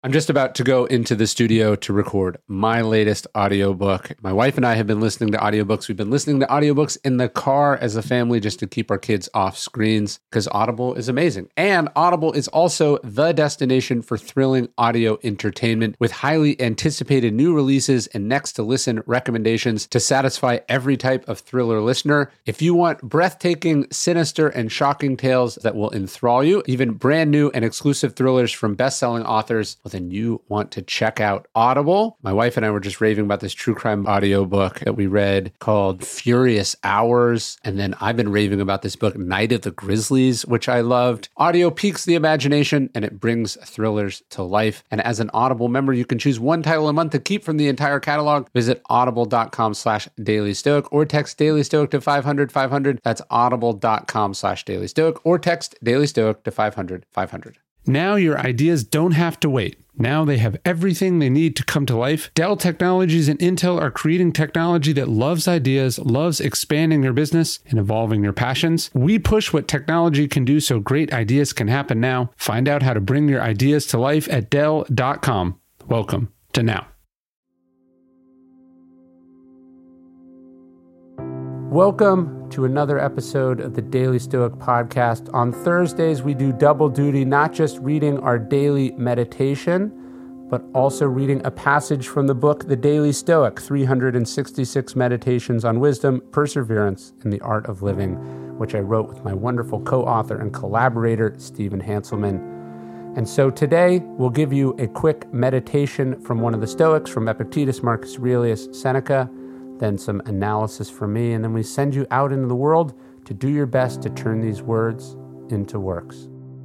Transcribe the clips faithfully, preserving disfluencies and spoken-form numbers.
I'm just about to go into the studio to record my latest audiobook. My wife and I have been listening to audiobooks. We've been listening to audiobooks in the car as a family just to keep our kids off screens because Audible is amazing. And Audible is also the destination for thrilling audio entertainment with highly anticipated new releases and next to listen recommendations to satisfy every type of thriller listener. If you want breathtaking, sinister, and shocking tales that will enthrall you, even brand new and exclusive thrillers from best-selling authors, then you want to check out Audible. My wife and I were just raving about this true crime audiobook that we read called Furious Hours. And then I've been raving about this book, Night of the Grizzlies, which I loved. Audio piques the imagination and it brings thrillers to life. And as an Audible member, you can choose one title a month to keep from the entire catalog. Visit audible.com slash Daily Stoic or text Daily Stoic to five hundred five hundred. That's audible.com slash Daily Stoic or text Daily Stoic to five hundred five hundred. Now your ideas don't have to wait. Now they have everything they need to come to life. Dell Technologies and Intel are creating technology that loves ideas, loves expanding your business and evolving your passions. We push what technology can do so great ideas can happen now. Find out how to bring your ideas to life at Dell dot com. Welcome to Now. Welcome to another episode of the Daily Stoic Podcast. On Thursdays, we do double duty, not just reading our daily meditation, but also reading a passage from the book, The Daily Stoic, three hundred sixty-six Meditations on Wisdom, Perseverance, and the Art of Living, which I wrote with my wonderful co-author and collaborator, Stephen Hanselman. And so today, we'll give you a quick meditation from one of the Stoics, from Epictetus, Marcus Aurelius, Seneca, then some analysis from me, and then we send you out into the world to do your best to turn these words into works.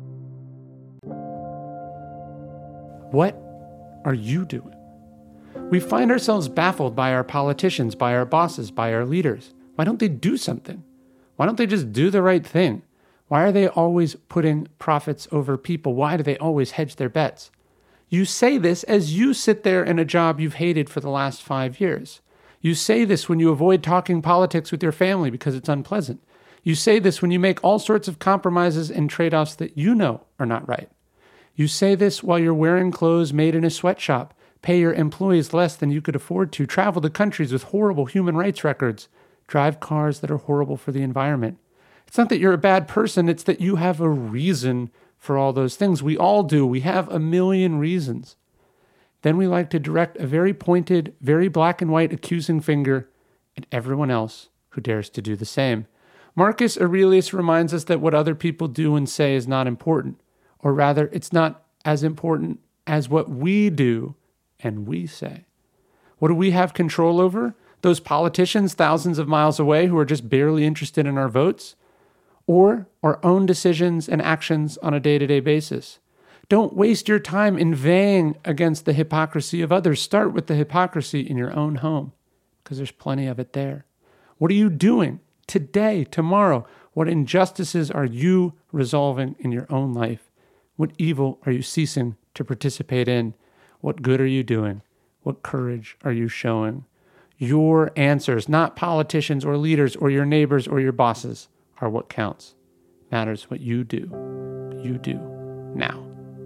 What are you doing? We find ourselves baffled by our politicians, by our bosses, by our leaders. Why don't they do something? Why don't they just do the right thing? Why are they always putting profits over people? Why do they always hedge their bets? You say this as you sit there in a job you've hated for the last five years. You say this when you avoid talking politics with your family because it's unpleasant. You say this when you make all sorts of compromises and trade-offs that you know are not right. You say this while you're wearing clothes made in a sweatshop, pay your employees less than you could afford to, travel to countries with horrible human rights records, drive cars that are horrible for the environment. It's not that you're a bad person, it's that you have a reason for all those things. We all do. We have a million reasons. Then we like to direct a very pointed, very black and white accusing finger at everyone else who dares to do the same. Marcus Aurelius reminds us that what other people do and say is not important, or rather, it's not as important as what we do and we say. What do we have control over? Those politicians thousands of miles away who are just barely interested in our votes? Or our own decisions and actions on a day-to-day basis? Don't waste your time inveighing against the hypocrisy of others. Start with the hypocrisy in your own home, because there's plenty of it there. What are you doing today, tomorrow? What injustices are you resolving in your own life? What evil are you ceasing to participate in? What good are you doing? What courage are you showing? Your answers, not politicians or leaders or your neighbors or your bosses, are what counts. Matters what you do. You do now.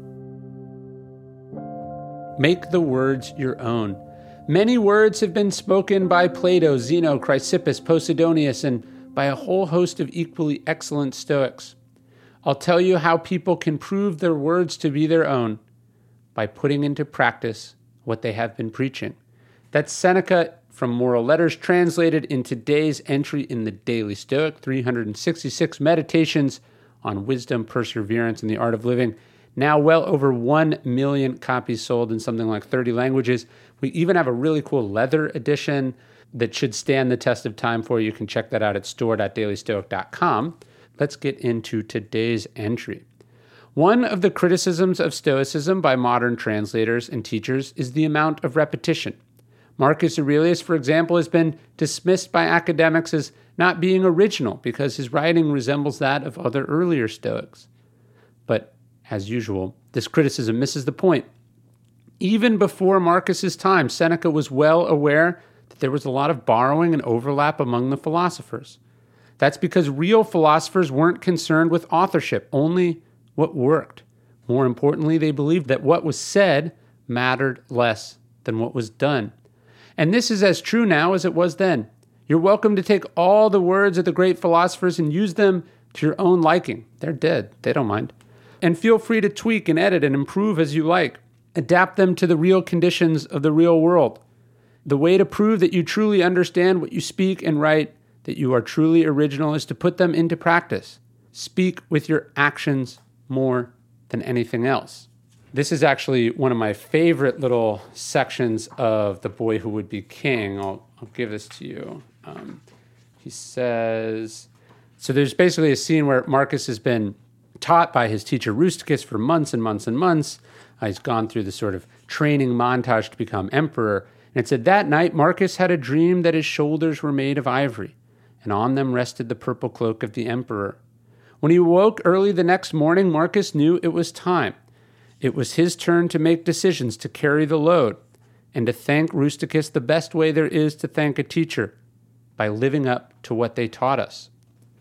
Make the words your own. Many words have been spoken by Plato, Zeno, Chrysippus, Posidonius, and by a whole host of equally excellent Stoics. I'll tell you how people can prove their words to be their own by putting into practice what they have been preaching. That's Seneca from Moral Letters, translated in today's entry in the Daily Stoic, three hundred sixty-six Meditations on Wisdom, Perseverance, and the Art of Living. Now well over one million copies sold in something like thirty languages. We even have a really cool leather edition that should stand the test of time for you. You can check that out at store dot daily stoic dot com. Let's get into today's entry. One of the criticisms of Stoicism by modern translators and teachers is the amount of repetition. Marcus Aurelius, for example, has been dismissed by academics as not being original because his writing resembles that of other earlier Stoics. But as usual, this criticism misses the point. Even before Marcus's time, Seneca was well aware that there was a lot of borrowing and overlap among the philosophers. That's because real philosophers weren't concerned with authorship, only what worked. More importantly, they believed that what was said mattered less than what was done. And this is as true now as it was then. You're welcome to take all the words of the great philosophers and use them to your own liking. They're dead. They don't mind. And feel free to tweak and edit and improve as you like. Adapt them to the real conditions of the real world. The way to prove that you truly understand what you speak and write, that you are truly original, is to put them into practice. Speak with your actions more than anything else. This is actually one of my favorite little sections of The Boy Who Would Be King. I'll, I'll give this to you. Um, he says, so there's basically a scene where Marcus has been taught by his teacher Rusticus for months and months and months. Uh, he's gone through the sort of training montage to become emperor. And it said, that night Marcus had a dream that his shoulders were made of ivory, and on them rested the purple cloak of the emperor. When he woke early the next morning, Marcus knew it was time. It was his turn to make decisions, to carry the load, and to thank Rusticus the best way there is to thank a teacher, by living up to what they taught us.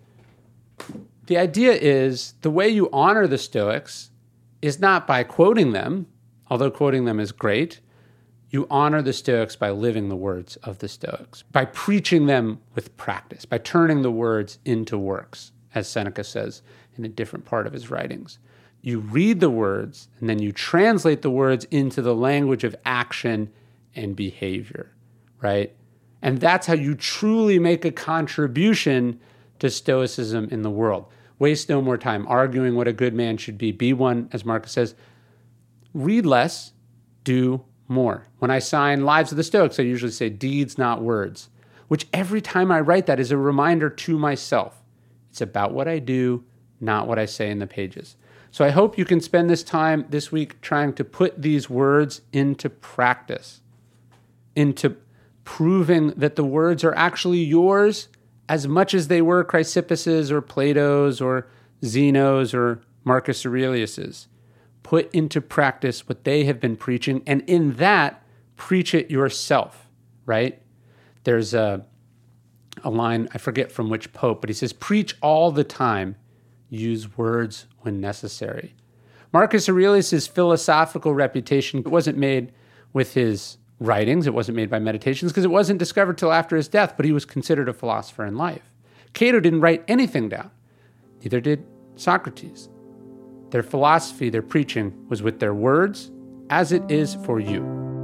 The idea is the way you honor the Stoics is not by quoting them, although quoting them is great. You honor the Stoics by living the words of the Stoics, by preaching them with practice, by turning the words into works, as Seneca says in a different part of his writings. You read the words, and then you translate the words into the language of action and behavior, right? And that's how you truly make a contribution to Stoicism in the world. Waste no more time arguing what a good man should be. Be one, as Marcus says. Read less, do more. When I sign Lives of the Stoics, I usually say deeds, not words, which every time I write that is a reminder to myself. It's about what I do, not what I say in the pages. So I hope you can spend this time this week trying to put these words into practice, into proving that the words are actually yours as much as they were Chrysippus's or Plato's or Zeno's or Marcus Aurelius's. Put into practice what they have been preaching, and in that, preach it yourself, right? There's a, a line, I forget from which pope, but he says, preach all the time, use words when necessary. Marcus Aurelius's philosophical reputation wasn't made with his writings, it wasn't made by meditations, because it wasn't discovered till after his death, but he was considered a philosopher in life. Cato didn't write anything down. Neither did Socrates. Their philosophy, their preaching, was with their words, as it is for you.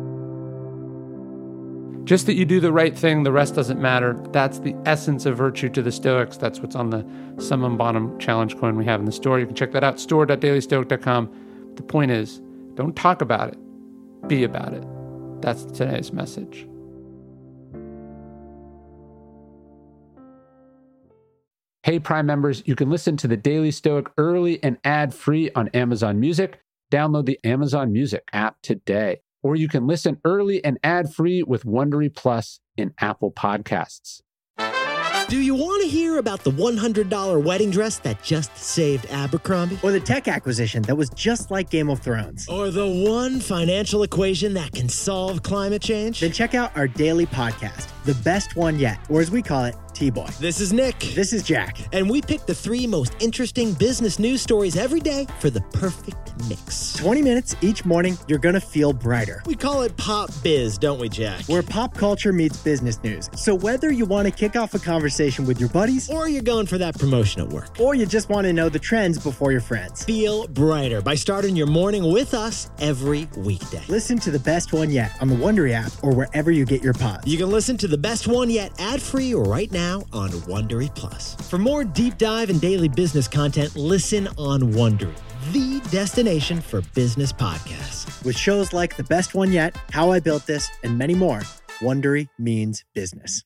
Just that you do the right thing, the rest doesn't matter. That's the essence of virtue to the Stoics. That's what's on the Summum Bonum challenge coin we have in the store. You can check that out, store dot daily stoic dot com. The point is, don't talk about it, be about it. That's today's message. Hey, Prime members, you can listen to the Daily Stoic early and ad-free on Amazon Music. Download the Amazon Music app today. Or you can listen early and ad-free with Wondery Plus in Apple Podcasts. Do you want to hear about the one hundred dollars wedding dress that just saved Abercrombie? Or the tech acquisition that was just like Game of Thrones? Or the one financial equation that can solve climate change? Then check out our daily podcast, The Best One Yet, or as we call it, T-Boy. This is Nick. This is Jack. And we pick the three most interesting business news stories every day for the perfect mix. twenty minutes each morning, you're going to feel brighter. We call it Pop Biz, don't we, Jack? Where pop culture meets business news. So whether you want to kick off a conversation with your buddies, or you're going for that promotion at work, or you just want to know the trends before your friends, feel brighter by starting your morning with us every weekday. Listen to The Best One Yet on the Wondery app or wherever you get your pods. You can listen to The Best One Yet ad-free right now on Wondery Plus. For more deep dive and daily business content, listen on Wondery, the destination for business podcasts. With shows like The Best One Yet, How I Built This, and many more, Wondery means business.